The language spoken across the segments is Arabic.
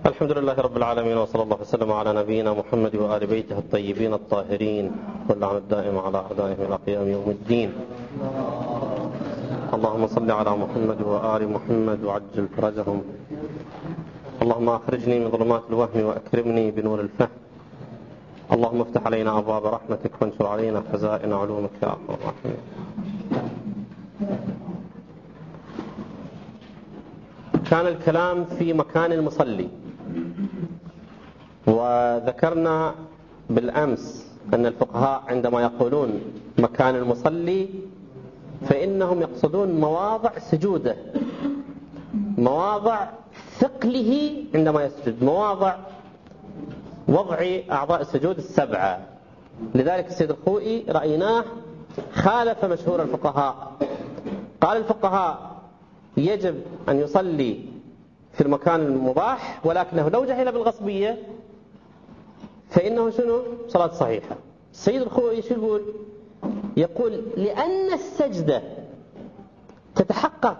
الحمد لله رب العالمين، وصلى الله وسلم على نبينا محمد وآل بيته الطيبين الطاهرين، واللعن الدائم على أعدائهم إلى قيام يوم الدين. اللهم صل على محمد وآل محمد وعجل فرجهم. اللهم أخرجني من ظلمات الوهم وأكرمني بنور الفهم. اللهم افتح علينا أبواب رحمتك وانشر علينا خزائن علومك يا أرحم الراحمين. كان الكلام في مكان المصلي، وذكرنا بالأمس أن الفقهاء عندما يقولون مكان المصلي فإنهم يقصدون مواضع سجوده، مواضع ثقله عندما يسجد، مواضع وضع أعضاء السجود السبعة. لذلك السيد الخوئي رأيناه خالف مشهور الفقهاء، قال الفقهاء يجب أن يصلي في المكان المباح، ولكنه لو جهل بالغصبية فإنه شنو؟ صلاة صحيحة. السيد الخوئي شو يقول؟ يقول لأن السجدة تتحقق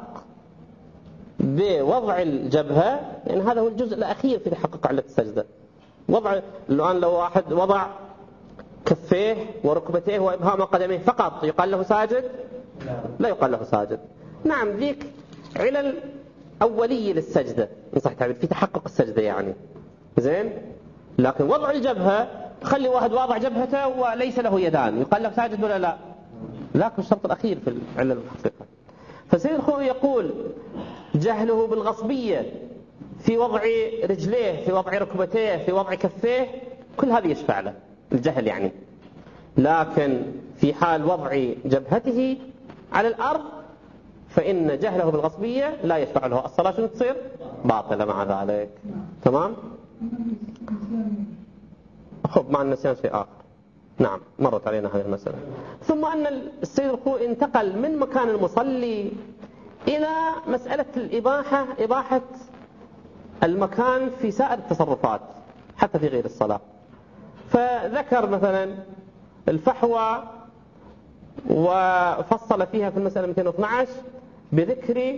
بوضع الجبهة، يعني هذا هو الجزء الأخير في تحقق علة السجدة. وضع الآن لو واحد وضع كفيه وركبتيه وإبهام قدميه فقط يقال له ساجد؟ لا يقال له ساجد. نعم، ذيك علل أولية للسجدة إن صح التعبير، في تحقق السجدة يعني زين. لكن وضع الجبهة، خلي واحد واضع جبهته وليس له يدان يقال له ساجد ولا لا؟ لكن الشرط الأخير في العلل الحقيقة. فسيد الخوئي يقول جهله بالغصبية في وضع رجليه، في وضع ركبتيه، في وضع كفيه، كل هذا يشفع له الجهل يعني. لكن في حال وضع جبهته على الأرض فإن جهله بالغصبية لا يشفع له، الصلاة شنو تصير؟ باطلة مع ذلك. تمام؟ خب مع النسيان شيء آخر. نعم، مرت علينا هذه المسألة. ثم أن السيد الخوئي انتقل من مكان المصلي إلى مسألة الإباحة، إباحة المكان في سائر التصرفات حتى في غير الصلاة. فذكر مثلا الفحوى وفصل فيها في المسألة 212 بذكر،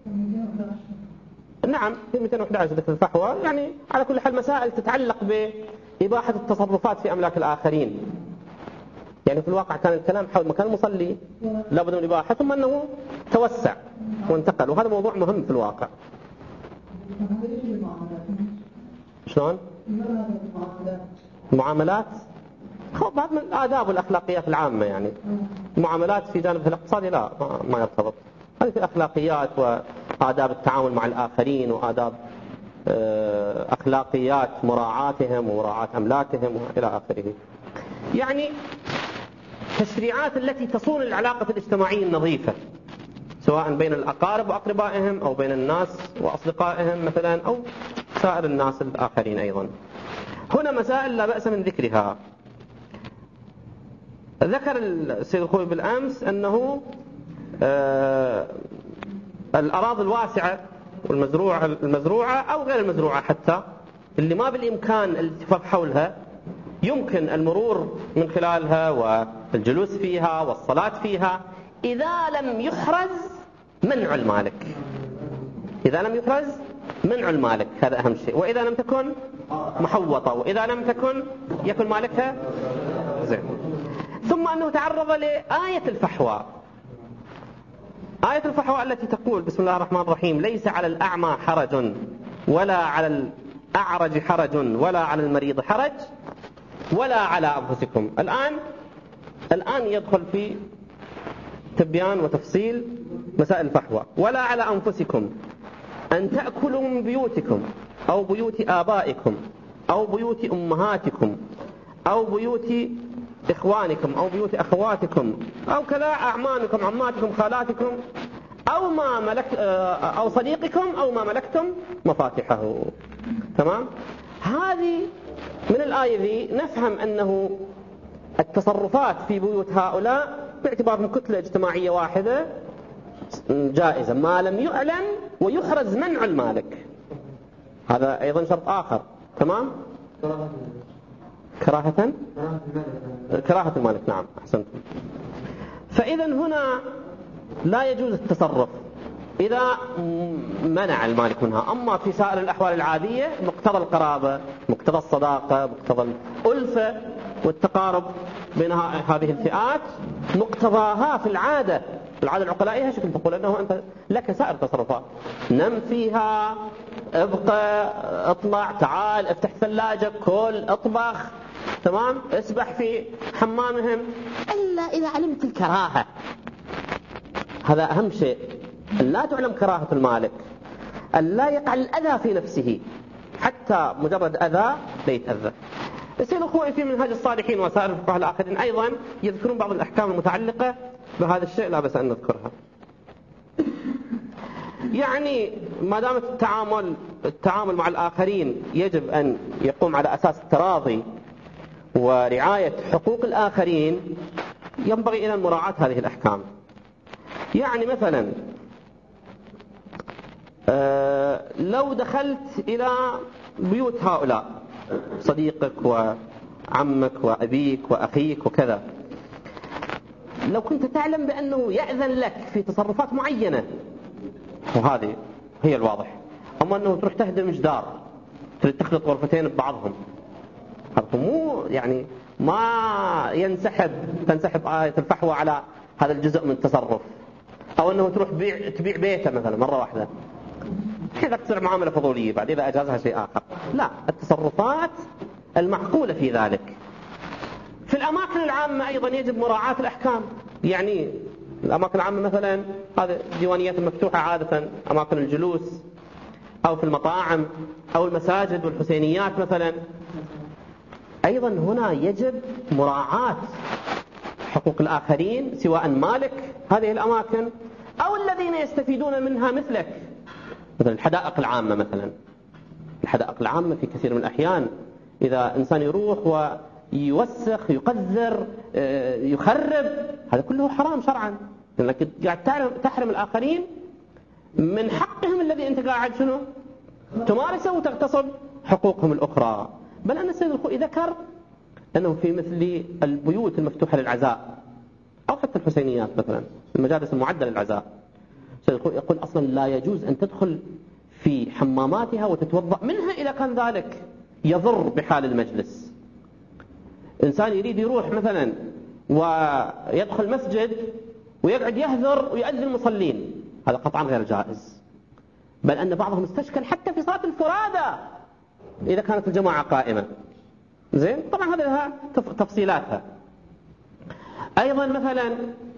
نعم في 211 ذكر الفحوى، يعني على كل حال مسائل تتعلق بإباحة التصرفات في أملاك الآخرين. يعني في الواقع كان الكلام حول مكان المصلي لابد من الإباحة، ثم أنه توسع وانتقل، وهذا موضوع مهم في الواقع. شلون؟ المعاملات بعض من الآداب والأخلاقيات العامة، يعني المعاملات في جانبها الاقتصادي لا ما يرتبط، هذه في الأخلاقيات وآداب التعامل مع الآخرين، وآداب أخلاقيات مراعاتهم ومراعاة أملاكهم إلى آخره. يعني تشريعات التي تصون العلاقة الاجتماعية النظيفة، سواء بين الأقارب وأقربائهم أو بين الناس وأصدقائهم مثلا، أو سائر الناس الآخرين أيضا. هنا مسائل لا بأس من ذكرها. ذكر السيد الخوئي بالأمس أنه الأراضي الواسعة والمزروعة أو غير المزروعة حتى، اللي ما بالإمكان الالتفاف حولها، يمكن المرور من خلالها والجلوس فيها والصلاة فيها إذا لم يحرز منع المالك. إذا لم يحرز منع المالك هذا أهم شيء، وإذا لم تكن محوطة، وإذا لم تكن يكن مالكها زين. ثم أنه تعرض لآية الفحوى، آية الفحوى التي تقول بسم الله الرحمن الرحيم: ليس على الأعمى حرج ولا على الأعرج حرج ولا على المريض حرج ولا على أنفسكم. الآن يدخل في تبيان وتفصيل مسائل الفحوى. ولا على أنفسكم أن تأكلوا من بيوتكم أو بيوت آبائكم أو بيوت أمهاتكم أو بيوت إخوانكم أو بيوت أخواتكم أو كذا أعمامكم عماتكم خالاتكم أو ما ملك أو صديقكم أو ما ملكتم مفاتحه. تمام؟ هذه من الآية ذي نفهم أنه التصرفات في بيوت هؤلاء باعتبارهم كتلة اجتماعية واحدة جائزة ما لم يعلن ويحرز منع المالك. هذا أيضا شرط آخر. تمام؟ كراهة المالك. نعم أحسنتم. فإذا هنا لا يجوز التصرف إذا منع المالك منها. أما في سائر الأحوال العادية مقتضى القرابة، مقتضى الصداقة، مقتضى الألفة والتقارب بين هذه الفئات، مقتضاها في العادة العقلائية شكل تقول أنه أنت لك سائر التصرفات، نم فيها، ابقى، اطلع، تعال، افتح ثلاجة، كل، اطبخ، تمام، اسبح في حمامهم، إلا إذا علمت الكراهة. هذا أهم شيء، لا تعلم كراهة المالك، لا يقع الأذى في نفسه، حتى مجرد أذى لا يتأذى. السيد الخوئي في منهاج الصالحين وسائر الفقهاء الآخرين أيضا يذكرون بعض الأحكام المتعلقة بهذا الشيء، لا بأس أن نذكرها. يعني ما دام التعامل مع الآخرين يجب أن يقوم على أساس التراضي ورعاية حقوق الآخرين، ينبغي إلى مراعاة هذه الأحكام. يعني مثلا لو دخلت إلى بيوت هؤلاء، صديقك وعمك وأبيك وأخيك وكذا، لو كنت تعلم بأنه يأذن لك في تصرفات معينة، وهذه هي الواضح، أما أنه تروح تهدم جدار، تخلط غرفتين ببعضهم، هذا مو يعني ما تنسحب آية الفحوى على هذا الجزء من التصرف. أو أنه تروح تبيع بيته مثلا مرة واحدة، كذا تصير معاملة فضولية بعد إذا أجازها شيء آخر. لا، التصرفات المعقولة في ذلك. في الأماكن العامة أيضا يجب مراعاة الأحكام. يعني الأماكن العامة مثلا هذه الديوانيات المفتوحة عادة، أماكن الجلوس، أو في المطاعم أو المساجد والحسينيات مثلا، أيضا هنا يجب مراعاة حقوق الآخرين، سواء مالك هذه الأماكن أو الذين يستفيدون منها مثلك. مثلا الحدائق العامة، مثلا الحدائق العامة في كثير من الأحيان إذا إنسان يروح ويوسخ، يقذر، يخرب، هذا كله حرام شرعا، لأنك قاعد تحرم الآخرين من حقهم الذي أنت قاعد شنو تمارسه وتغتصب حقوقهم الأخرى. بل أن السيد الخوئي ذكر أنه في مثل البيوت المفتوحة للعزاء أو حتى الحسينيات مثلا، المجالس المعدة للعزاء، السيد الخوئي يقول أصلا لا يجوز أن تدخل في حماماتها وتتوضأ منها إذا كان ذلك يضر بحال المجلس. إنسان يريد يروح مثلا ويدخل مسجد ويقعد يهذر ويؤذي المصلين، هذا قطعا غير جائز. بل أن بعضهم استشكل حتى في صلاة الفرادى إذا كانت الجماعة قائمة. زين، طبعا هذا لها تفصيلاتها. أيضا مثلا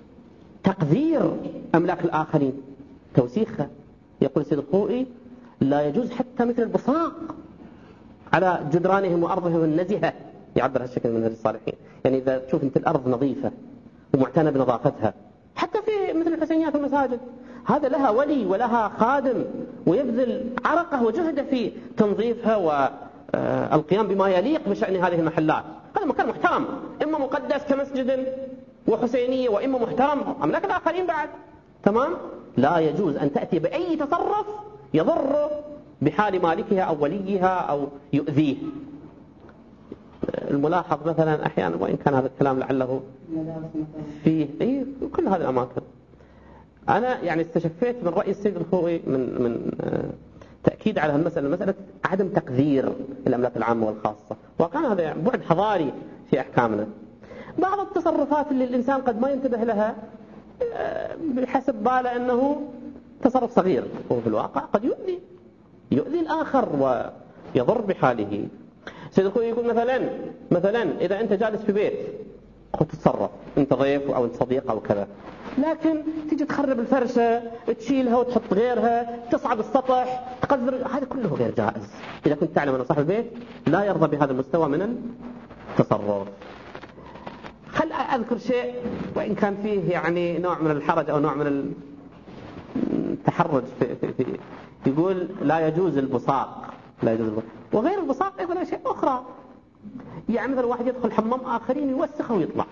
تقذير أملاك الآخرين، توسيخها. يقول السيد الخوئي لا يجوز حتى مثل البصاق على جدرانهم وأرضهم النزهة، يعبر هالشكل من هذه الصالحين. يعني إذا تشوف أنت الأرض نظيفة ومعتنى بنظافتها، حتى في مثل الحسينيات والمساجد، هذا لها ولي ولها خادم ويبذل عرقه وجهده في تنظيفها والقيام بما يليق بشأن هذه المحلات. هذا مكان محترم، إما مقدس كمسجد وحسينية، وإما محترم أملاك الآخرين بعد. تمام؟ لا يجوز أن تأتي بأي تصرف يضر بحال مالكها أو وليها أو يؤذيه. الملاحظ مثلا أحيانا، وإن كان هذا الكلام لعله فيه كل هذه الأماكن، أنا يعني استشفيت من رأي السيد الخوئي من تأكيد على المسألة، مسألة عدم تقدير الأملاك العامة والخاصة، وكان هذا بعد حضاري في أحكامنا. بعض التصرفات اللي الإنسان قد ما ينتبه لها بحسب باله أنه تصرف صغير، وفي الواقع قد يؤذي الآخر ويضر بحاله. السيد الخوئي يقول مثلا إذا أنت جالس في بيت خذ تتصرف، أنت ضيف أو أنت صديق أو كذا، لكن تيجي تخرب الفرشة، تشيلها وتحط غيرها، تصعد السطح، تقذر، هذا كله غير جائز إذا كنت تعلم أن صاحب البيت لا يرضى بهذا المستوى من التصرف. خل أذكر شيء وإن كان فيه يعني نوع من الحرج أو نوع من التحرج في يقول لا يجوز البصاق، وغير البصاق أيضا أشياء أخرى. يعني مثلا واحد يدخل حمام آخرين يوسخه ويطلع،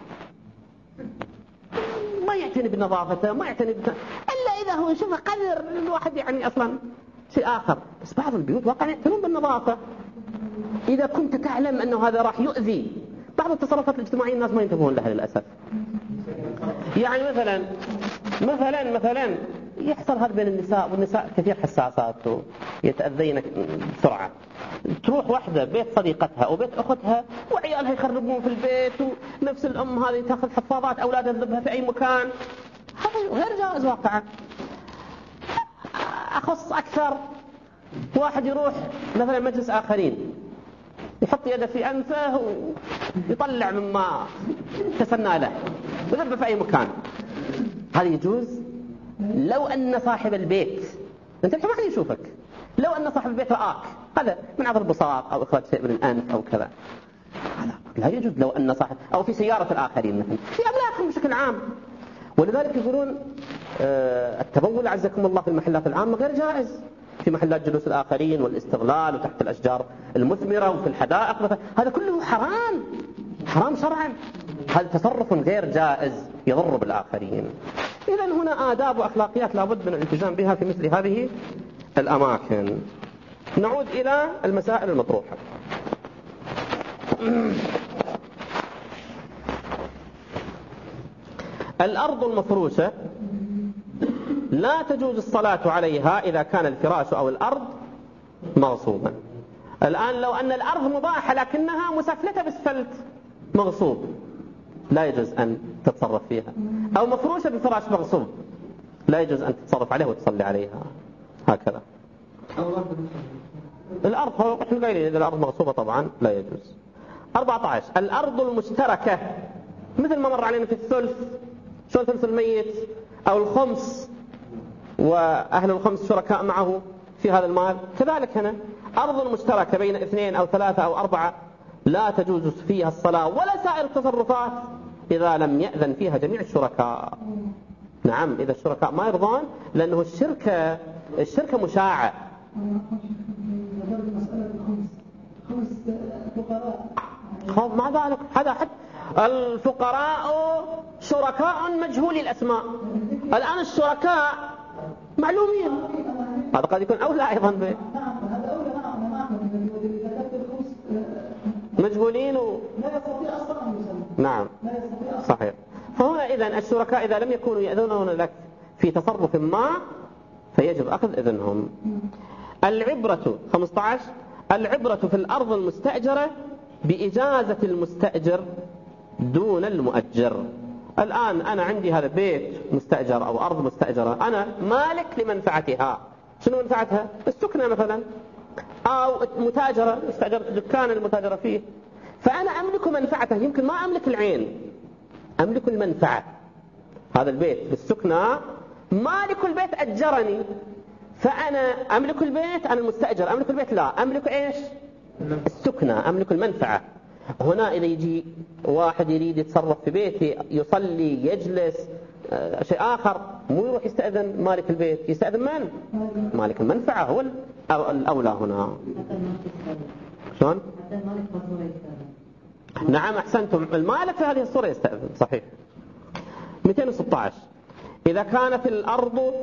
ما يعتني بنظافته، ما يعتني إلا إذا هو يشوفه قدر الواحد يعني أصلا شيء آخر. بس بعض البيوت واقعا يعتنون بالنظافة. إذا كنت تعلم أنه هذا راح يؤذي، بعض التصرفات الاجتماعية الناس ما ينتبهون لها للأسف. يعني مثلا يحصل هذا بين النساء، والنساء كثير حساسات ويتأذين بسرعة. تروح واحدة بيت صديقتها أو بيت أختها وعيالها يخربون في البيت، ونفس الأم هذه تأخذ حفاضات أولادها تذبها في أي مكان. هذا غير جائز واقعا. أخص أكثر، واحد يروح مثلا مجلس آخرين يحط يده في أنفه ويطلع مما تسنى له ويذبه في أي مكان. هذا يجوز لو أن صاحب البيت، أنت الحين ما حد يشوفك، لو أن صاحب البيت رآك هذا من عبر البصاق أو إخراج شيء من الأنف أو كذا، لا يجوز. لو أن صاحب أو في سيارة الآخرين مثلا، في أملاكهم بشكل عام. ولذلك يقولون التبول عزكم الله في المحلات العامة غير جائز، في محلات جلوس الآخرين والاستغلال وتحت الأشجار المثمرة وفي الحدائق مثلا، هذا كله حرام، حرام شرعا. هذا تصرف غير جائز يضر بالآخرين. إذن هنا آداب وأخلاقيات لابد من الالتزام بها في مثل هذه الأماكن. نعود إلى المسائل المطروحة. الأرض المفروشة لا تجوز الصلاة عليها إذا كان الفراش أو الأرض مغصوبا. الآن لو أن الأرض مباحة لكنها مسفلتة باسفلت مغصوب، لا يجوز أن تتصرف فيها. أو مفروشة بفراش مغصوب، لا يجوز أن تتصرف عليها وتصلي عليها. هكذا الأرض، احنا قايلين إذا الأرض مغصوبة طبعا لا يجوز. 14 الأرض المشتركة، مثل ما مر علينا في الثلث، شو ثلث الميت أو الخمس وأهل الخمس شركاء معه في هذا المال، كذلك هنا أرض مشتركة بين 2 أو 3 أو 4 لا تجوز فيها الصلاة ولا سائر التصرفات إذا لم يأذن فيها جميع الشركاء. نعم، إذا الشركاء ما يرضون، لأنه الشركة مشاعة. مع ذلك هذا حتى الفقراء شركاء مجهول الأسماء. الآن الشركاء معلومين، هذا قد يكون أولى أيضا به مجهولين نعم صحيح. فهنا إذن الشركاء إذا لم يكونوا يأذنون لك في تصرف ما فيجب أخذ إذنهم. العبرة 15 العبرة في الأرض المستأجرة بإجازة المستأجر دون المؤجر. الآن أنا عندي هذا بيت مستأجر أو أرض مستأجرة، أنا مالك لمنفعتها. شنو منفعتها؟ السكنة مثلا، أو متاجرة، استأجرت دكان المتاجرة فيه، فأنا أملك منفعته. يمكن ما أملك العين، أملك المنفعة. هذا البيت بالسكنة، مالك البيت أجرني، فأنا أملك البيت، أنا المستأجر أملك البيت، لا أملك إيش؟ السكنة، أملك المنفعة. هنا إذا يجي واحد يريد يتصرف في بيتي، يصلي، يجلس، شيء آخر، مو يروح يستأذن مالك البيت، يستأذن من؟ مالك المنفعة هو الأولى هنا. شلون؟ نعم أحسنتم، المالك في هذه الصورة يستأذن صحيح. 216 إذا كانت الأرض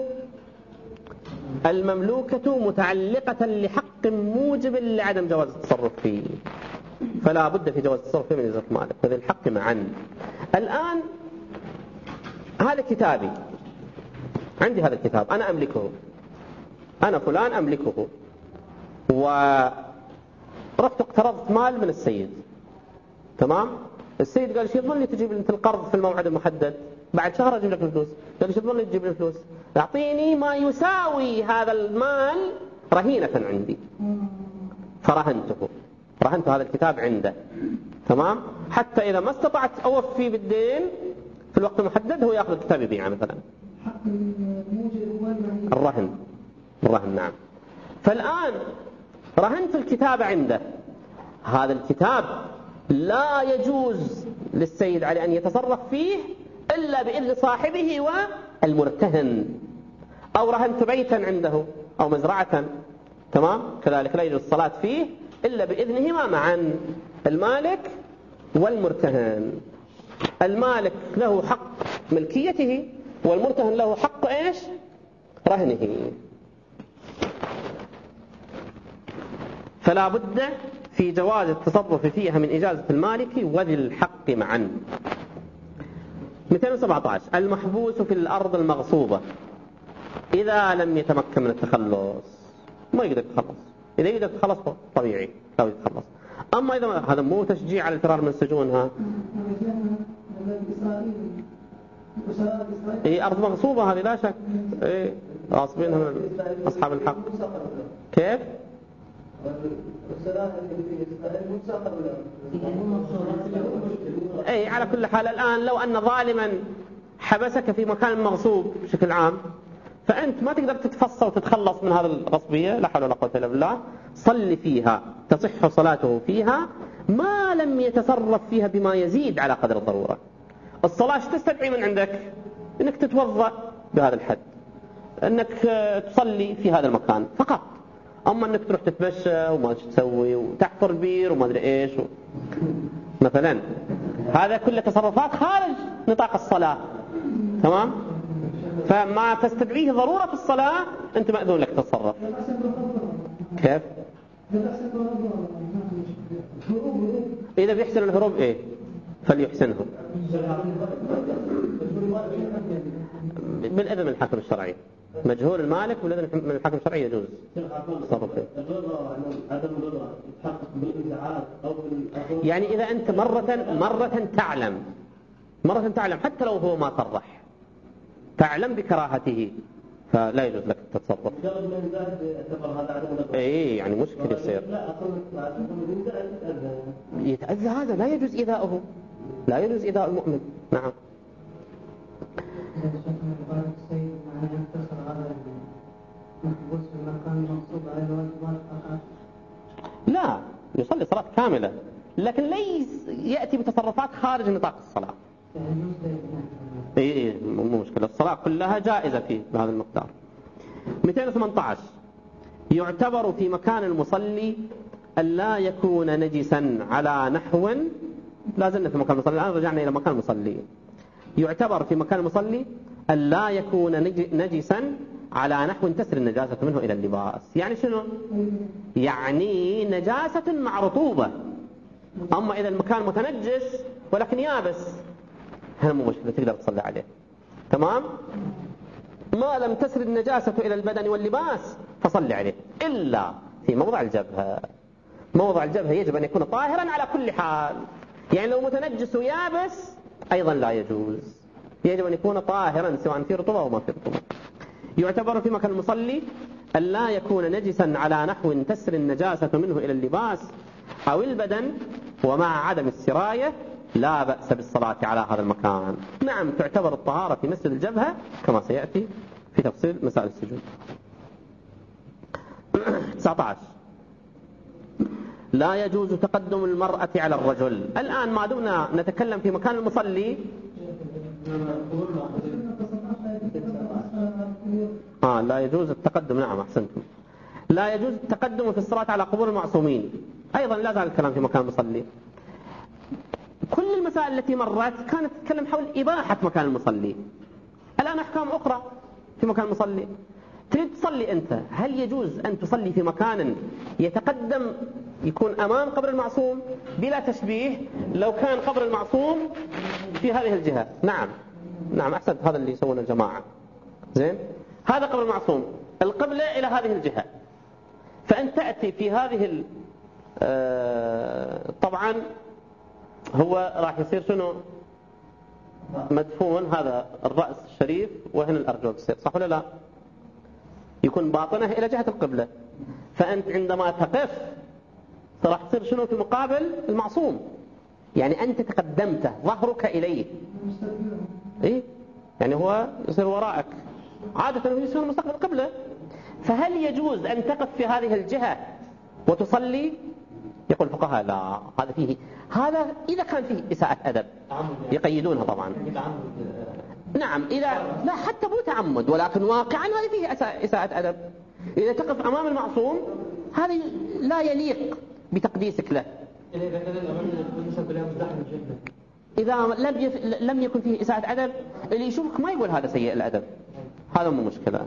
المملوكة متعلقة لحق موجب لعدم جواز التصرف فيه، فلا بد في جواز التصرف فيه من إجازة المالك وذي الحق معا. الآن هذا كتابي، عندي هذا الكتاب، أنا أملكه، أنا فلان أملكه، ورحت اقترضت مال من السيد، تمام؟ السيد قال شو يضمن لي تجيب لي القرض في الموعد المحدد، بعد شهر أجيب لك الفلوس. قال شو يضمن لي تجيب لي الفلوس؟ أعطيني ما يساوي هذا المال رهينة عندي، فرهنته، رهنت هذا الكتاب عنده، تمام؟ حتى إذا ما استطعت أوفي بالدين في الوقت المحدد هو يأخذ الكتاب يبيعه مثلا. الرهن نعم. فالآن رهنت الكتاب عنده، هذا الكتاب لا يجوز للسيد علي أن يتصرف فيه إلا بإذن صاحبه والمرتهن. أو رهنت بيتا عنده أو مزرعة، تمام؟ كذلك لا يجوز الصلاة فيه إلا بإذنهما معا، المالك والمرتهن. المالك له حق ملكيته والمرتهن له حق إيش؟ رهنه. فلا بد في جواز التصرف فيها من إجازة المالك وذي الحق معا. 217 المحبوس في الأرض المغصوبة. إذا لم يتمكن من التخلص ما يقدر يتخلص. إذا يقدر يتخلص طبيعي لا يتخلص. أما إذا هذا مو تشجيع على الفرار من السجون. أرض مغصوبة هذه لا شك. غاصبينها من أصحاب الحق. كيف؟ على كل حال الآن لو أن ظالما حبسك في مكان مغصوب بشكل عام، فأنت ما تقدر تتفصل وتتخلص من هذه الغصبية، لا حول ولا قوة إلا بالله. صل فيها، تصح صلاته فيها ما لم يتصرف فيها بما يزيد على قدر الضرورة. الصلاة تستدعي من عندك أنك تتوضأ بهذا الحد، أنك تصلي في هذا المكان فقط. أما أنك تروح تتمشى وما تسوي وتحفر بير وما أدري إيش مثلا، هذا كله تصرفات خارج نطاق الصلاة. تمام؟ فما تستدعيه ضرورة الصلاة أنت مأذون لك تتصرف. كيف؟ إذا بيحسن الهروب فليحسنه بالإذن من الحاكم الشرعي. مجهول المالك بالإذن من الحاكم الشرعي يجوز التصرف فيه. يعني إذا أنت مرة تعلم حتى لو هو ما صرح، تعلم بكراهته، فلا يجوز لك التصرف. يعني مشكلة يصير يتأذى، هذا لا يجوز إيذاؤه، لا يجوز إيذاء المؤمن. نعم. لا، يصلي صلاة كاملة لكن ليس يأتي بتصرفات خارج نطاق الصلاة. مو مشكلة، الصلاة كلها جائزة فيه بهذا المقدار. 218 يعتبر في مكان المصلي ألا يكون نجسا على نحو، لا زلنا في مكان المصلي الآن رجعنا إلى مكان المصلي. يعتبر في مكان المصلي ألا يكون نجسا على نحو تسر النجاسة منه إلى اللباس. يعني شنو؟ يعني نجاسة مع رطوبة. أما إذا المكان متنجس ولكن يابس هذا مو مشكلة، تقدر تصلي عليه. تمام؟ ما لم تسر النجاسة إلى البدن واللباس فصلي عليه، إلا في موضع الجبهة. موضع الجبهة يجب أن يكون طاهرا على كل حال. يعني لو متنجس ويابس أيضا لا يجوز، يجب أن يكون طاهرا سواء في رطوبة أو ما في رطوبة. يعتبر في مكان المصلي ألا يكون نجسا على نحو تسر النجاسة منه إلى اللباس أو البدن ومع عدم السراية لا بأس بالصلاة على هذا المكان. نعم، تعتبر الطهارة في مسجد الجبهة كما سيأتي في تفصيل مسائل السجود. 19 لا يجوز تقدم المرأة على الرجل. الآن ما دمنا نتكلم في مكان المصلي لا يجوز التقدم. نعم أحسنتم، لا يجوز التقدم في الصلاة على قبور المعصومين. أيضا لا زال الكلام في مكان المصلي. كل المسائل التي مرت كانت تتكلم حول إباحة مكان المصلي. الآن أحكام أخرى في مكان المصلي. تريد تصلي أنت، هل يجوز أن تصلي في مكان يتقدم يكون أمام قبر المعصوم بلا تشبيه لو كان قبر المعصوم في هذه الجهة؟ نعم أحسنت، هذا اللي يسوونه الجماعة. زين، هذا قبر المعصوم، القبلة إلى هذه الجهة، فأنت تأتي في هذه طبعا هو راح يصير شنو؟ مدفون، هذا الرأس الشريف وهنا الأرجل تصير، صح ولا لا؟ يكون باطنه إلى جهة القبلة، فأنت عندما تقف راح تصير شنو؟ في مقابل المعصوم، يعني أنت تقدمته ظهرك إليه. يعني هو يصير وراءك، عادة هو يصير مستقبل القبلة. فهل يجوز أن تقف في هذه الجهة وتصلي؟ يقول الفقهاء لا، هذا إذا كان فيه إساءة أدب يقيدونها طبعا. نعم، إذا لا حتى مو تعمد ولكن واقعا هذا فيه إساءة أدب. إذا تقف أمام المعصوم هذا لا يليق بتقديسك له. إذا لم يكن فيه إساءة أدب اللي يشوفك ما يقول هذا سيء الأدب، هذا مو مشكلة.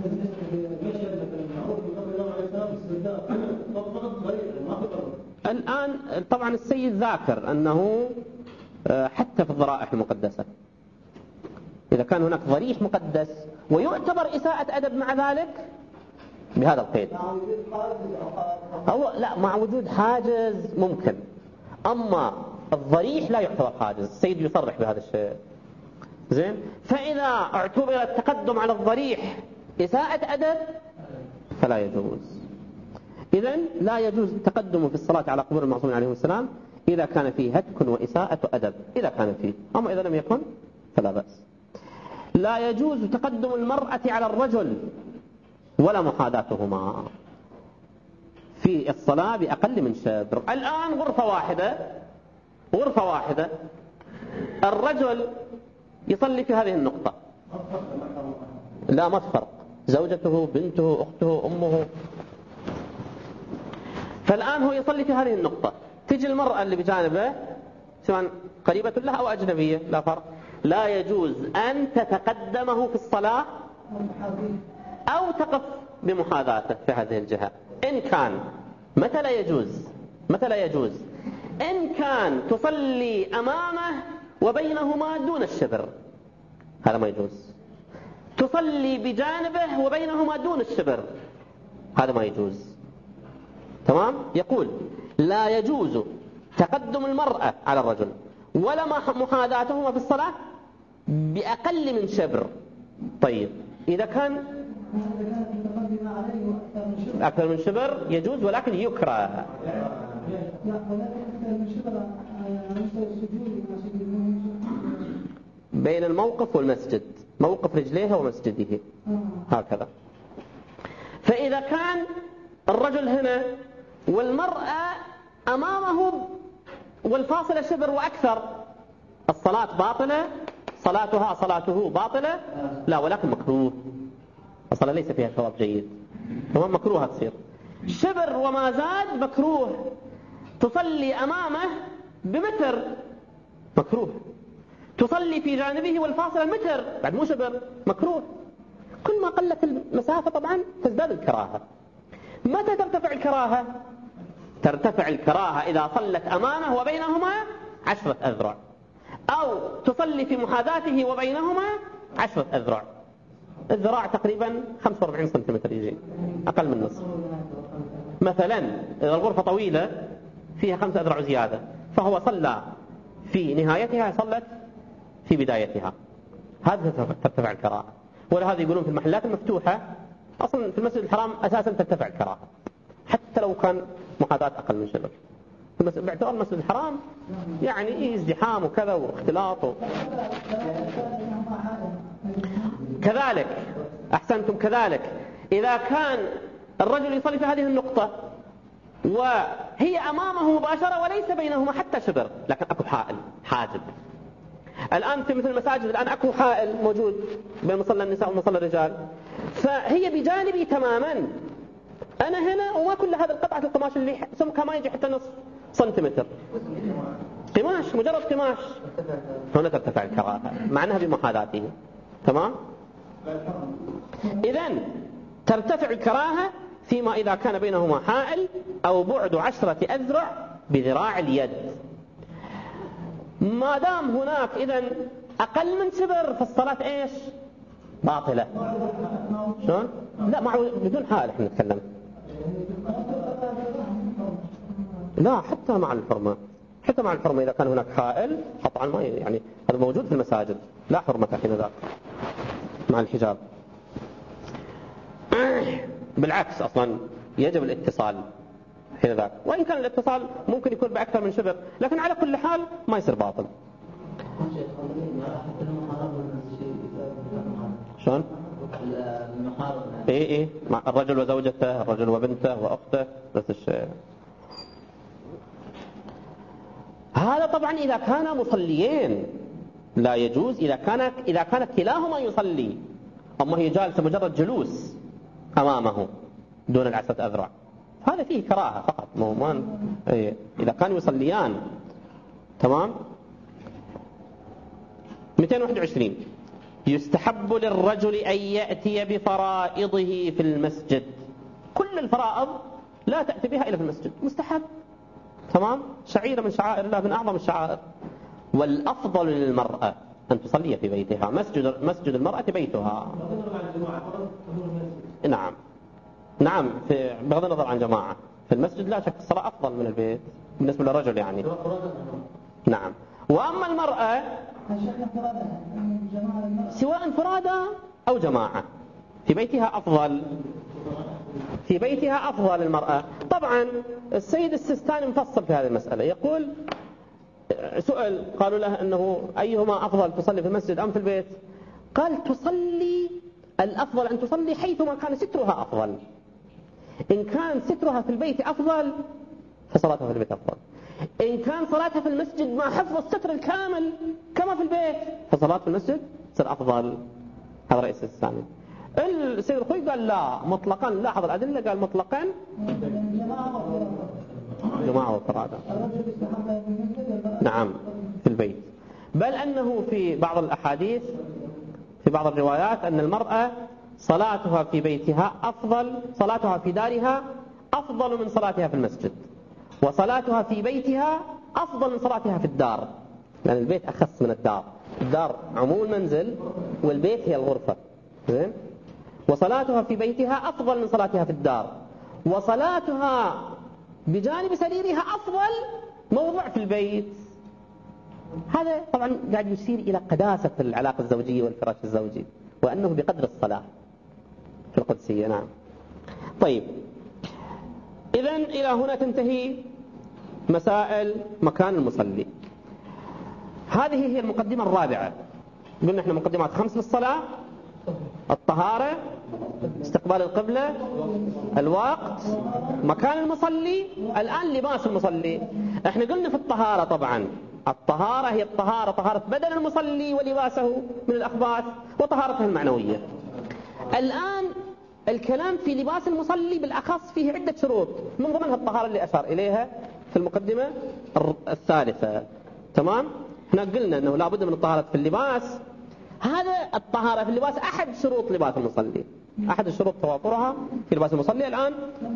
الآن طبعا السيد ذاكر أنه حتى في الضرائح المقدسة إذا كان هناك ضريح مقدس ويعتبر إساءة أدب مع ذلك بهذا القيد. أو لا، مع وجود حاجز ممكن، أما الضريح لا يعتبر حاجز. السيد يصرح بهذا الشيء. زين، فإذا اعتبر التقدم على الضريح إساءة أدب فلا يجوز. إذن لا يجوز التقدم في الصلاة على قبور المعصومين عليهم السلام إذا كان فيه هتك وإساءة أدب، إذا كان فيه. أما إذا لم يكن فلا بأس. لا يجوز تقدم المرأة على الرجل ولا محاذاتهما في الصلاة بأقل من شبر. الآن غرفة واحدة الرجل يصلي في هذه النقطة، لا ما تفرق، زوجته، بنته، أخته، أمه. فالآن هو يصلي في هذه النقطة، تجي المرأة اللي بجانبه سواء قريبة له أو أجنبية لا فرق، لا يجوز أن تتقدمه في الصلاة أو تقف بمحاذاته في هذه الجهة. إن كان متى لا يجوز إن كان تصلي أمامه وبينهما دون الشبر، هذا ما يجوز. تصلي بجانبه وبينهما دون الشبر، هذا ما يجوز. تمام؟ يقول لا يجوز تقدم المرأة على الرجل ولا محاذاتهما في الصلاة بأقل من شبر. طيب إذا كان أكثر من شبر يجوز، ولكن يكره. بين الموقف والمسجد، موقف رجليها ومسجده، هكذا. فإذا كان الرجل هنا والمرأة أمامه والفاصلة شبر وأكثر، الصلاة باطلة، صلاته باطلة؟ لا، ولكن مكروه. الصلاة ليس فيها ثواب جيد، تمام، مكروهة تصير. شبر وما زاد مكروه. تصلي أمامه بمتر مكروه. تصلي في جانبه والفاصلة متر بعد مو شبر مكروه. كل ما قلت المسافة طبعا تزداد الكراهة. متى ترتفع الكراهة؟ ترتفع الكراهة إذا صلت أمامه وبينهما 10 أذرع، أو تصلي في محاذاته وبينهما 10 أذرع. الذراع تقريبا 45 سنتيمتر، يجي أقل من نصف. مثلا إذا الغرفة طويلة فيها 5 أذرع زيادة، فهو صلى في نهايتها، صلت في بدايتها، هذا ترتفع الكراهة. ولهذا يقولون في المحلات المفتوحة أصلا في المسجد الحرام أساسا ترتفع الكراهة حتى لو كان محاذاة أقل من شبر، باعتبار المسجد الحرام يعني ازدحام وكذا واختلاط كذلك. أحسنتم. كذلك إذا كان الرجل يصلي في هذه النقطة وهي أمامه مباشرة وليس بينهما حتى شبر، لكن أكو حاجب. الآن في مثل المساجد الآن أكو حائل موجود بين مصلى النساء ومصلى الرجال، فهي بجانبي تماما، أنا هنا وما كل هذا القطعة القماش اللي سمكها ما يجي حتى نصف سنتيمتر، قماش، مجرد قماش، هنا ترتفع الكراهة مع أنها بمحاذاته. تمام؟ إذن ترتفع الكراهة فيما إذا كان بينهما حائل أو بعد 10 أذرع بذراع اليد. ما دام هناك إذن أقل من شبر فالصلاة إيش؟ باطلة. شلون؟ لا، بدون حائل احنا نتكلم. لا، حتى مع الحرمة إذا كان هناك حائل قطعا ما يعني هذا موجود في المساجد، لا حرمة حين ذاك مع الحجاب. بالعكس أصلا يجب الاتصال حين ذاك، وإن كان الاتصال ممكن يكون بأكثر من شبر، لكن على كل حال ما يصير باطل. شلون؟ إيه مع الرجل وزوجته، الرجل وبنته وأخته، نفس الشيء. هذا طبعا إذا كان مصليين لا يجوز، إذا كان كلاهما يصلي، أما هي جالسة مجرد جلوس أمامه دون 10 أذرع، هذا فيه كراهة فقط. إذا كانوا يصليان. تمام. 221 يستحب للرجل أن يأتي بفرائضه في المسجد. كل الفرائض لا تأتي بها إلا في المسجد، مستحب. تمام. شعيرة من شعائر الله، من أعظم الشعائر. والأفضل للمرأة أن تصلي في بيتها. مسجد المرأة بيتها. نعم نعم، بغض النظر عن جماعة في المسجد لا شك الصلاة أفضل من البيت بالنسبة للرجل يعني. نعم. وأما المرأة سواء انفرادا أو جماعة في بيتها أفضل. في بيتها أفضل المرأة. طبعا السيد السيستاني مفصل في هذه المسألة، يقول سؤال قالوا له أنه أيهما أفضل، تصلي في المسجد أم في البيت؟ قال تصلي، الأفضل أن تصلي حيثما كان سترها أفضل. إن كان سترها في البيت أفضل فصلاتها في البيت أفضل. إن كان صلاتها في المسجد مع حفظ الستر الكامل كما في البيت فصلاة في المسجد تصير أفضل. هذا رئيس السيستاني. السيد الخوي قال لا مطلقا، لاحظ الأدلة، قال مطلقا جماعة وفرادة. نعم في البيت. بل أنه في بعض الأحاديث في بعض الروايات أن المرأة صلاتها في بيتها أفضل، صلاتها في دارها أفضل من صلاتها في المسجد، وصلاتها في بيتها أفضل من صلاتها في الدار، لأن البيت أخص من الدار. الدار عموم المنزل والبيت هي الغرفة. زين. وصلاتها في بيتها أفضل من صلاتها في الدار، وصلاتها بجانب سريرها أفضل موضع في البيت. هذا طبعا قاعد يشير إلى قداسة العلاقة الزوجية والفراش الزوجي، وأنه بقدر الصلاة في القدسية. نعم. طيب، إذن إلى هنا تنتهي مسائل مكان المصلي. هذه هي المقدمة الرابعة. قلنا احنا مقدمات 5 للصلاة: الطهارة، استقبال القبلة، الوقت، مكان المصلي، الآن لباس المصلي. احنا قلنا في الطهارة طبعا الطهارة هي الطهارة، طهارة بدن المصلي ولباسه من الأخباث وطهارته المعنوية. الآن الكلام في لباس المصلي بالأخص فيه عدة شروط، من ضمنها الطهارة اللي أشار إليها في المقدمة الثالثة. تمام؟ احنا قلنا أنه لا بد من الطهارة في اللباس. هذا الطهارة في اللباس أحد شروط لباس المصلي، أحد الشروط توافرها في لباس المصلي. الآن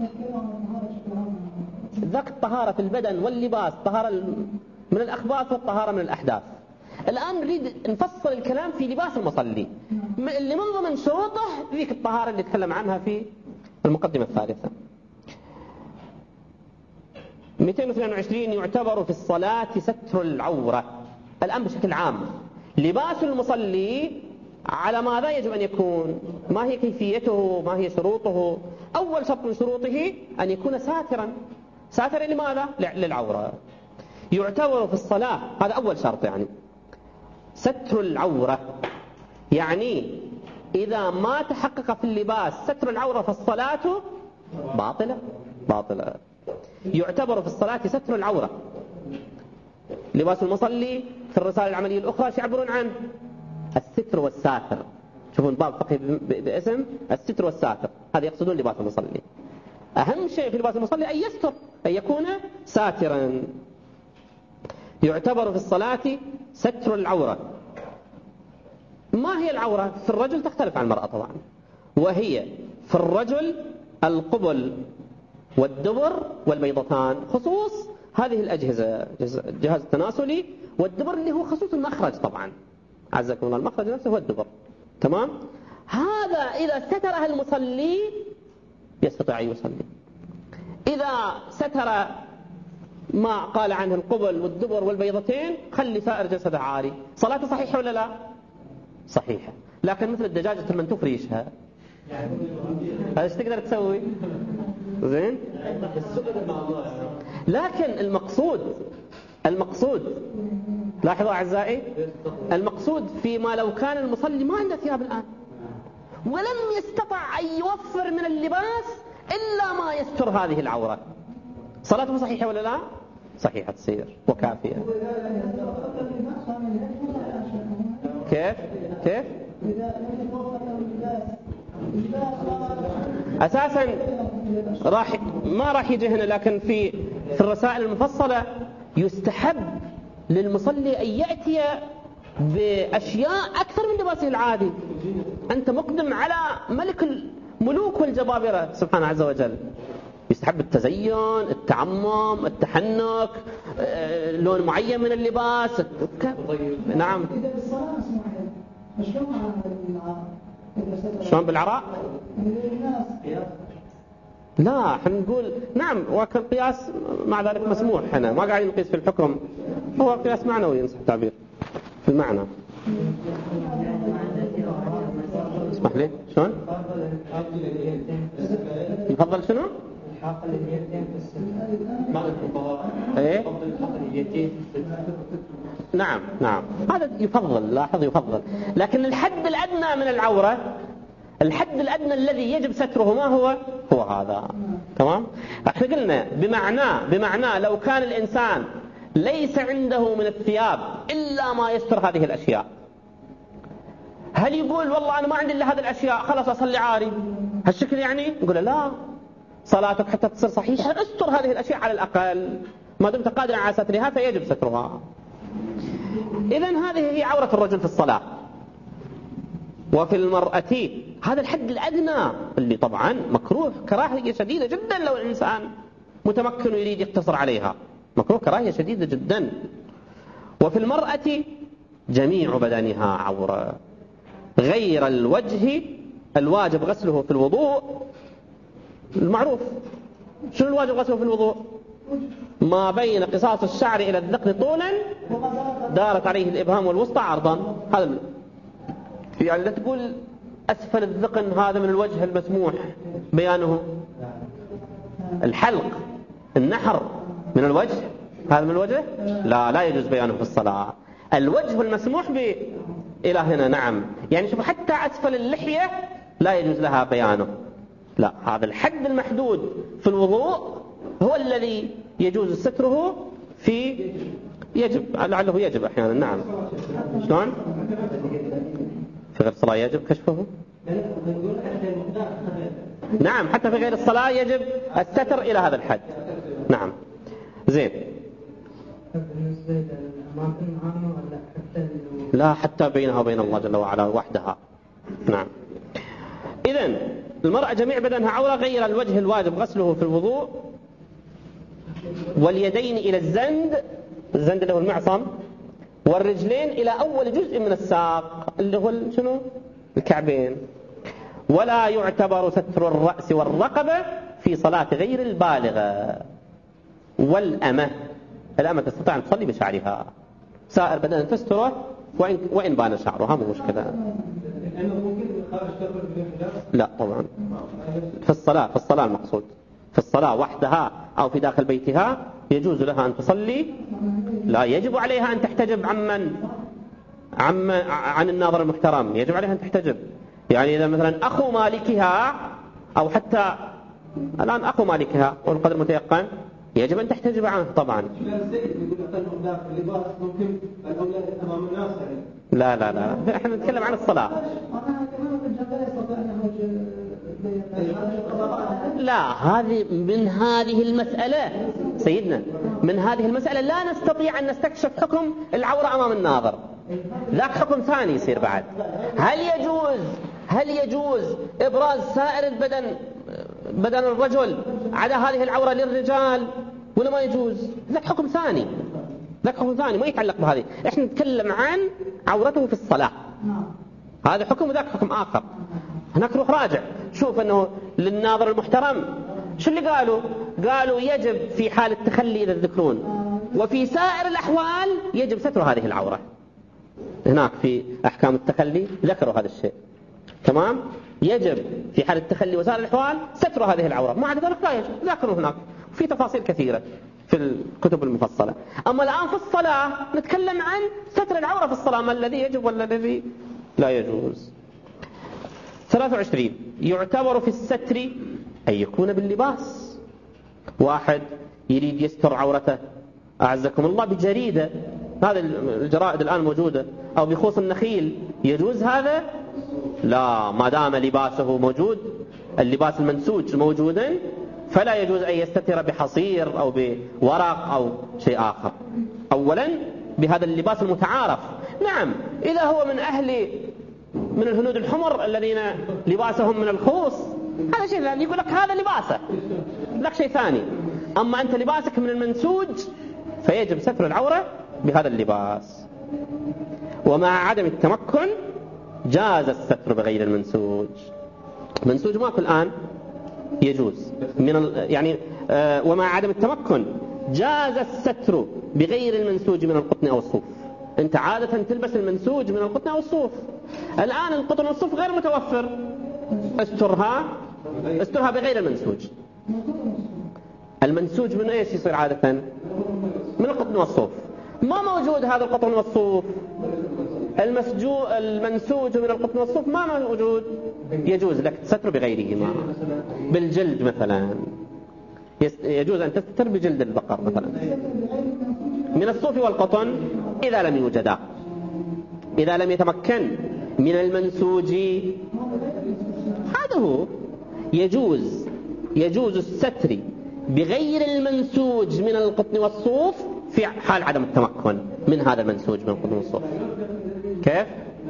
ذاك الطهارة في البدن واللباس، طهارة من الأخباث والطهارة من الأحداث. الآن نريد نفصل الكلام في لباس المصلي اللي من ضمن شروطه ذيك الطهارة اللي تكلم عنها في المقدمة الثالثة. 222 يعتبر في الصلاة ستر العورة. الآن بشكل عام لباس المصلي على ماذا يجب أن يكون؟ ما هي كيفيته؟ ما هي شروطه؟ أول شرط من شروطه أن يكون ساترا. ساترا لماذا؟ للعورة. يعتبر في الصلاة، هذا أول شرط، يعني ستر العورة، يعني إذا ما تحقق في اللباس ستر العورة فالصلاة باطلة. يعتبر في الصلاة ستر العورة. لباس المصلي في الرسائل العملية الأخرى يعبرون عن الستر والساتر. شوفون باب فقهي باسم الستر والساتر، هذا يقصدون لباس المصلي. أهم شيء في لباس المصلي أن يستر، أن يكون ساترا. يعتبر في الصلاة ستر العورة. ما هي العورة؟ في الرجل تختلف عن المرأة طبعا، وهي في الرجل القبل والدبر والبيضتان، خصوص هذه الأجهزة، الجهاز التناسلي والدبر اللي هو خصوص المخرج. طبعا عزكم الله، المخرج نفسه هو الدبر. تمام؟ هذا إذا سترها المصلي يستطيع أن يصلي. إذا ستر ما قال عنه القبل والدبر والبيضتين خلي سائر جسده عاري، صلاته صحيحة ولا لا؟ صحيحة. لكن مثل الدجاجة لما تفريشها هذا ايش تقدر تسوي؟ زين؟ لكن المقصود لاحظوا أعزائي، المقصود فيما لو كان المصلي ما عنده ثياب الآن ولم يستطع أن يوفر من اللباس إلا ما يستر هذه العورة، صلاته صحيحة ولا لا؟ صحيحة تصير وكافية. كيف؟ أساسا ما راح يجي هنا، لكن في الرسائل المفصلة يستحب للمصلي أن يأتي بأشياء أكثر من لباسه العادي. أنت مقدم على ملك الملوك والجبابرة سبحانه عز وجل، يستحب التزين، التعمم، التحنك، لون معين من اللباس. نعم. شلون بالعراء؟ لا، احنا نقول نعم، وكان قياس مع ذلك مسموح، احنا ما قاعدين نقيس في الحكم، هو قياس معنوي إن صح التعبير في المعنى. اسمح لي، شلون؟ يفضل شنو؟ الحاق اليدين في السجود. بعض الفقهاء يفضل الحاق اليدين في السجود. نعم نعم، هذا يفضل، لاحظ يفضل، لكن الحد الأدنى من العورة، الحد الأدنى الذي يجب ستره ما هو؟ هو هذا. تمام؟ احنا قلنا بمعنى لو كان الإنسان ليس عنده من الثياب إلا ما يستر هذه الأشياء، هل يقول والله أنا ما عندي إلا هذه الأشياء خلاص أصلي عاري هالشكل؟ يعني نقول لا، صلاتك حتى تصير صحيحة استر هذه الأشياء على الأقل، ما دمت قادرا على سترها فيجب سترها. إذن هذه هي عورة الرجل في الصلاة. وفي المرأة هذا الحد الأدنى اللي طبعا مكروه كراهية شديدة جدا، لو الإنسان متمكن ويريد يقتصر عليها مكروه كراهية شديدة جدا. وفي المرأة جميع بدنها عورة غير الوجه الواجب غسله في الوضوء المعروف. شنو الواجب غسله في الوضوء؟ ما بين قصاص الشعر إلى الذقن طولا دارت عليه الإبهام والوسطى عرضا. هذا يعني لا تقول أسفل الذقن هذا من الوجه المسموح بيانه، الحلق النحر من الوجه هذا من الوجه لا يجوز بيانه في الصلاة. الوجه المسموح به إلى هنا. نعم، يعني شوفوا حتى أسفل اللحية لا يجوز لها بيانه، لا، هذا الحد المحدود في الوضوء هو الذي يجوز ستره في يجب، لعله يجب أحيانا. نعم. شلون؟ في غير الصلاة يجب كشفه؟ نعم، حتى في غير الصلاة يجب الستر إلى هذا الحد. نعم. زين. لا، حتى بينها وبين الله جل وعلا وحدها. نعم. إذن المرأة جميع بدنها عورة غير الوجه الواجب غسله في الوضوء، واليدين إلى الزند اللي هو المعصم، والرجلين إلى أول جزء من الساق اللي هو شنو؟ الكعبين. ولا يعتبر ستر الرأس والرقبة في صلاة غير البالغة والأمة. الأمة تستطيع أن تصلي بشعرها، سائر بدن تستره وإن بان شعرها مو مشكلة. لا طبعا، في الصلاة المقصود في الصلاة وحدها أو في داخل بيتها يجوز لها أن تصلي، لا يجب عليها أن تحتجب عن الناظر المحترم، يجب عليها أن تحتجب. يعني إذا مثلا أخو مالكها أو حتى الآن أخو مالكها والقدر متيقن يجب أن تحتجب عنه طبعا. لا احنا نتكلم عن الصلاة. لا، من هذه المسألة سيدنا، من هذه المسألة لا نستطيع أن نستكشف حكم العورة أمام الناظر، ذاك حكم ثاني يصير بعد. هل يجوز إبراز سائر بدن الرجل على هذه العورة للرجال ولا ما يجوز؟ ذاك حكم ثاني ما يتعلق بهذه. احنا نتكلم عن عورته في الصلاة، هذا حكم وذاك حكم آخر. هناك روح راجع شوف أنه للناظر المحترم شو اللي قالوا يجب في حال التخلي إذا تذكرون، وفي سائر الأحوال يجب ستر هذه العورة. هناك في أحكام التخلي ذكروا هذا الشيء. تمام، يجب في حال التخلي وسائر الأحوال ستر هذه العورة، ما عدا ذلك لا يجب، ذكروا هناك في تفاصيل كثيرة في الكتب المفصلة. أما الآن في الصلاة نتكلم عن ستر العورة في الصلاة، ما الذي يجب ولا الذي لا يجوز. 23 يعتبر في الستر أن يكون باللباس. واحد يريد يستر عورته أعزكم الله بجريدة، هذه الجرائد الآن موجودة، أو بخوص النخيل، يجوز هذا؟ لا، ما دام لباسه موجود، اللباس المنسوج موجودا، فلا يجوز أن يستتر بحصير أو بورق أو شيء آخر. أولا بهذا اللباس المتعارف. نعم، إذا هو من الهنود الحمر الذين لباسهم من الخوص، هذا شيء ثاني، يقول لك هذا لباسه، لك شيء ثاني. أما أنت لباسك من المنسوج فيجب ستر العورة بهذا اللباس. ومع عدم التمكن جاز الستر بغير المنسوج. منسوج ماكو الآن يجوز يعني ومع عدم التمكن جاز الستر بغير المنسوج من القطن أو الصوف. أنت عادة تلبس المنسوج من القطن أو الصوف، الآن القطن والصوف غير متوفر، استرها بغير المنسوج. المنسوج من ايش يصير عادة؟ من القطن والصوف. ما موجود هذا القطن والصوف، المنسوج من القطن والصوف ما موجود، يجوز لك تستر بغيرهما. بالجلد مثلا يجوز أن تستر بجلد البقر مثلا. من الصوف والقطن إذا لم يوجدا، إذا لم يتمكن من المنسوج، هذا هو يجوز الستر بغير المنسوج من القطن والصوف في حال عدم التمكن من هذا المنسوج من القطن والصوف. كيف؟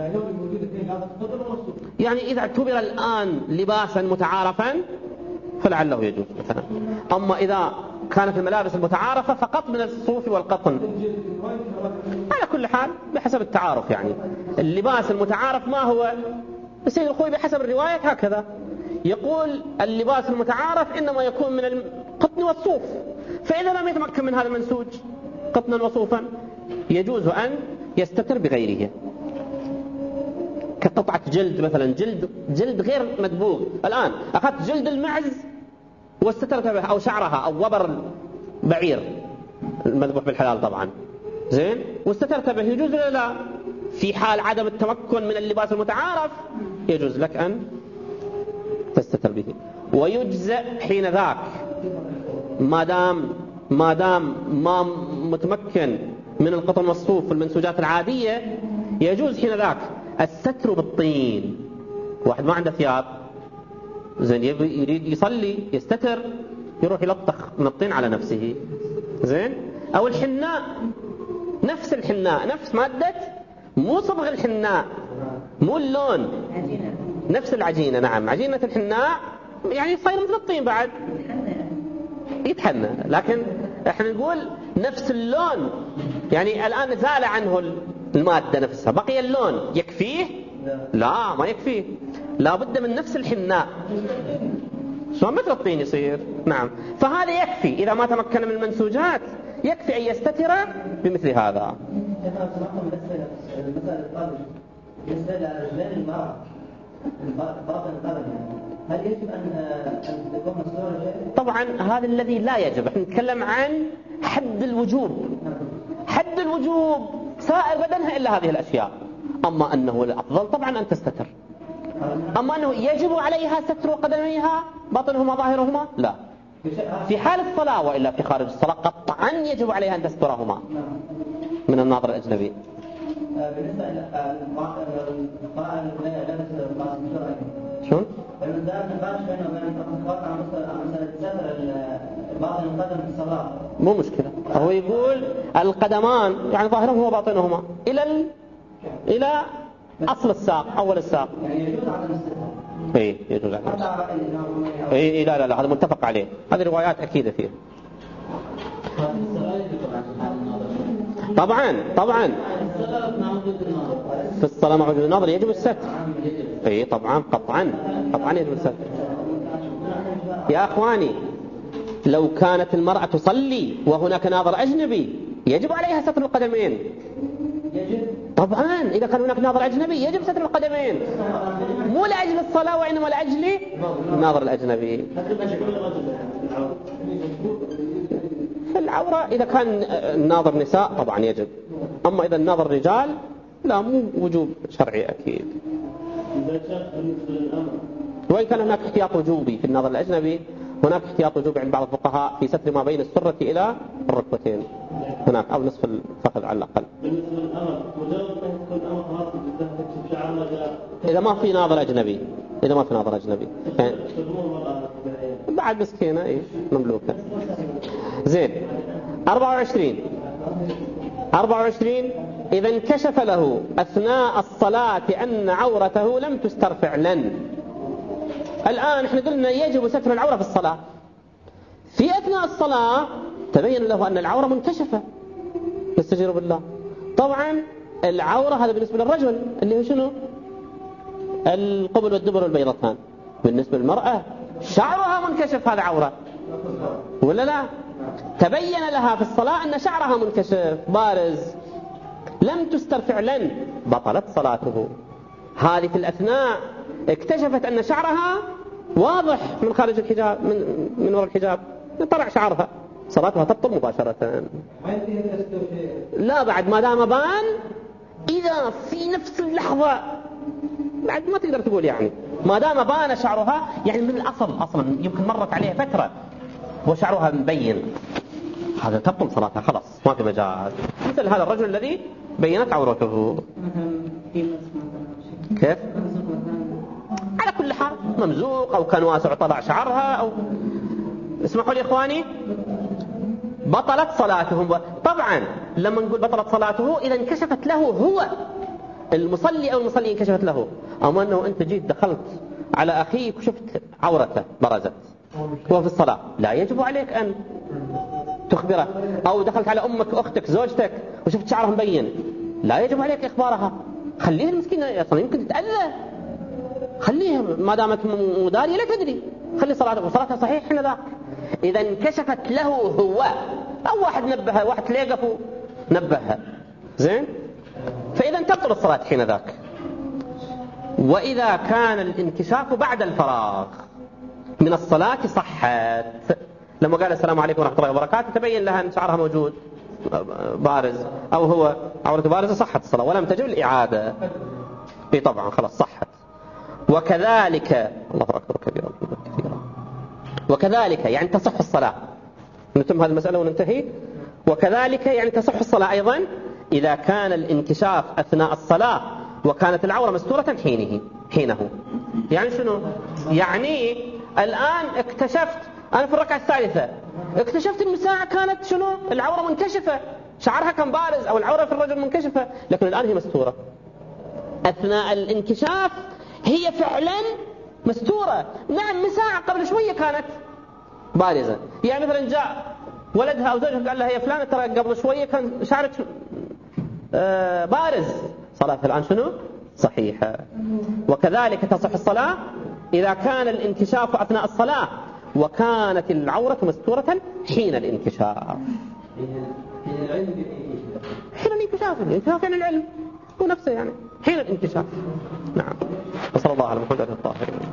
يعني إذا اعتبر الآن لباسا متعارفا فلعله يجوز مثلا. أما إذا كانت الملابس المتعارفة فقط من الصوف والقطن، على كل حال بحسب التعارف. يعني اللباس المتعارف ما هو؟ السيد الخوي بحسب الرواية هكذا يقول اللباس المتعارف إنما يكون من القطن والصوف، فإذا لم يتمكن من هذا المنسوج قطنا وصوفا يجوز أن يستتر بغيره. كقطعة جلد مثلا، جلد غير مدبوغ. الآن أخذت جلد المعز واستترت به، أو شعرها، أو وبر بعير المذبوح بالحلال طبعا، زين، واستترت به، يجوز ولا لا؟ في حال عدم التمكن من اللباس المتعارف يجوز لك أن تستتر به. ويجزأ حين ذاك ما دام ما متمكن من القطن والصوف والمنسوجات العادية، يجوز حين ذاك الستر بالطين. واحد ما عنده ثياب، زين، يريد يصلي يستتر، يروح يلطخ من الطين على نفسه، زين. أو الحناء، نفس الحناء، نفس مادة، مو صبغ الحناء، مو اللون، نفس العجينة. نعم، عجينة الحناء يعني صاير مثل الطين بعد، يتحنى، لكن احنا نقول نفس اللون. يعني الآن زال عنه المادة نفسها، بقي اللون، يكفيه؟ لا، ما يكفيه، لا بد من نفس الحناء، شو مثل الطين يصير. نعم، فهذا يكفي إذا ما تمكن من المنسوجات، يكفي أن يستتر بمثل هذا. بالنسبة لرجلين المرأة باطن القدم، هل يجب أن تكون مستورة؟ طبعا هذا الذي لا يجب. احنا نتكلم عن حد الوجوب. حد الوجوب سائر بدنها إلا هذه الأشياء. أما أنه الأفضل طبعا أن تستتر. أما أنه يجب عليها ستر قدميها باطنهما ظاهرهما، لا. في حال الصلاة، وإلا في خارج الصلاة قطعا يجب عليها أن تسترهما من الناظر الأجنبي. بالنسبة للقراءة شون؟ مو مشكلة، هو يقول القدمان يعني ظاهرهما وباطنهما إلى أصل الساق، أول الساق. يعني يجوز عدم الستر. إيه يجوز عدم الستر. إيه لا هذا متفق عليه، هذه روايات أكيدة فيه. طبعا في الصلاة مع وجود الناظر يجب الستر. اي طبعا قطعا يجب الستر. يا اخواني، لو كانت المرأة تصلي وهناك ناظر اجنبي يجب عليها ستر القدمين. طبعا اذا كان هناك ناظر اجنبي يجب ستر القدمين، مو لاجل الصلاة وانما لاجل الناظر الاجنبي. العورة إذا كان الناظر نساء طبعا يجب، أما إذا الناظر رجال لا، مو وجوب شرعي أكيد. وإن كان هناك احتياط وجوبي في الناظر الأجنبي، هناك احتياط وجوبي عند بعض الفقهاء في ستر ما بين السرة إلى الركبتين هناك، أو نصف الفخذ على الأقل. إذا ما في ناظر أجنبي، يعني بعد مسكينة إيه مملوكة. زين. 24 إذا انكشف له أثناء الصلاة أن عورته لم تستر فعلا. الآن احنا قلنا يجب ستر العورة في الصلاة، في أثناء الصلاة تبين له أن العورة منكشفة، نستجير بالله. طبعا العورة هذا بالنسبة للرجل اللي هو شنو؟ القبل والدبر والبيضتان. بالنسبة للمرأة شعرها منكشف، هذا عورة ولا لا؟ تبين لها في الصلاة أن شعرها منكشف بارز، لم تستر فعلا، بطلت صلاته. هذه في الأثناء اكتشفت أن شعرها واضح من خارج الحجاب، من وراء الحجاب طلع شعرها، صلاتها تبطل مباشرة. لا بعد ما دام بان، إذا في نفس اللحظة بعد ما تقدر تقول يعني ما دام بان شعرها، يعني من الأصل أصلا يمكن مرت عليها فترة وشعرها مبين، هذا تبطل صلاتها خلاص، ما في مجال. مثل هذا الرجل الذي بينت عورته. كيف؟ على كل حال ممزوق أو كان واسع طلع شعرها أو اسمحوا لي إخواني، بطلت صلاتهم. طبعا لما نقول بطلت صلاته إذا انكشفت له هو المصلي أو المصلي انكشفت له، أما أنه أنت جيت دخلت على أخيك وشفت عورته برزت وهو في الصلاة، لا يجب عليك أن تخبره. أو دخلت على أمك أختك زوجتك وشفت شعرها مبين، لا يجب عليك إخبارها، خليها المسكينة أصلا يمكن تتأذى، خليها ما دامت مدارية لا تدري، خلي صلاتها صحيح حين ذاك. إذا انكشفت له هو أو واحد نبهها، واحد تلاقفه نبهها، زين، فإذا تبطل الصلاة حين ذاك. وإذا كان الانكشاف بعد الفراغ من الصلاة صحت. لما قال السلام عليكم ورحمة الله وبركاته تبين لها أن شعرها موجود بارز أو هو عورته بارزة، صحت الصلاة ولم تجب الإعادة. إيه طبعا خلاص صحت. وكذلك الله أكبر كبيرا كثيرا. وكذلك يعني تصح الصلاة، نتم هذه المسألة وننتهي. وكذلك يعني تصح الصلاة أيضا إذا كان الانكشاف أثناء الصلاة وكانت العورة مستورة حينه. يعني شنو؟ يعني الآن اكتشفت أنا في الركعة الثالثة اكتشفت النساء كانت شنو؟ العورة منكشفة، شعرها كان بارز أو العورة في الرجل منكشفة، لكن الآن هي مستورة. أثناء الانكشاف هي فعلا مستورة. نعم مساعة قبل شوية كانت بارزة، يعني مثلا جاء ولدها أو زوجها قال لها يا فلانة ترى قبل شوية كان شعرك بارز، صلاتها الآن شنو؟ صحيحة. وكذلك تصح الصلاة إذا كان الانكشاف أثناء الصلاة وكانت العورة مستورة حين الانكشاف. حين الانكشاف يعني العلم هو نفسه، يعني حين الانكشاف. نعم. وصلى الله على محمد الطاهر.